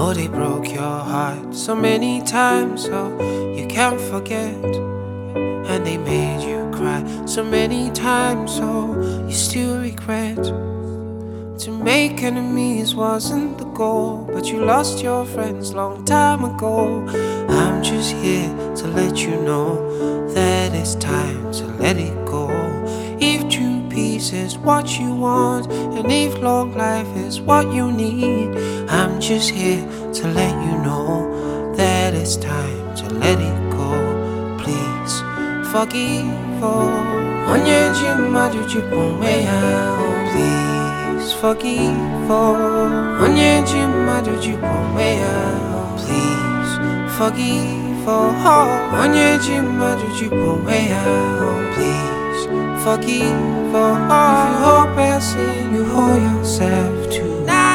Oh, they broke your heart so many times, so you can't forget. And they made you cry so many times, so you still regret. To make enemies wasn't the goal, but you lost your friends long time ago. I'm just here to let you know that it's time to let it go. If true peace is what you want, and if long life is what you need, I'm just here to let you know that it's time to let it go. Please forgive onye ji mmadụ jipụ onwe ya. Please forgive onye ji mmadụ jipụ onwe ya. Please forgive onye ji mmadụ jipụ onwe ya. Please forgive. If you hold person, you hold yourself too.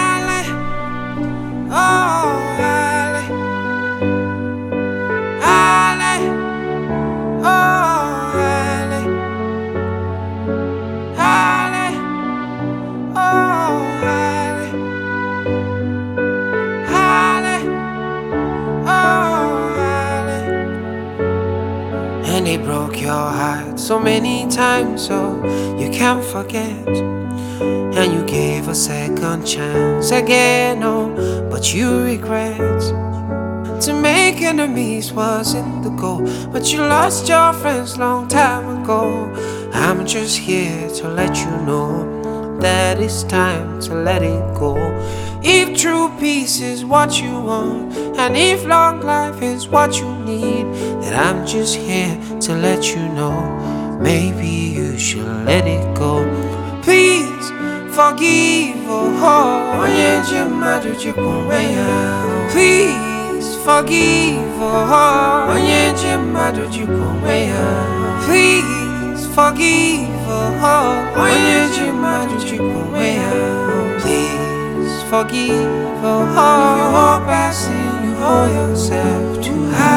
And they broke your heart so many times, so you can't forget. And you gave a second chance again, oh, but you regret. To make enemies wasn't the goal, but you lost your friends long time ago. I'm just here to let you know that it's time to let it go. If true peace is what you want, and if long life is what you need, then I'm just here to let you know maybe you should let it go. Please forgive onye ji mmadụ jipụ onwe ya. Please forgive onye ji mmadụ jipụ onwe ya. Please forgive onye ji mmadụ jipụ onwe ya. Please forgive. If you hold person, you hold yourself too high.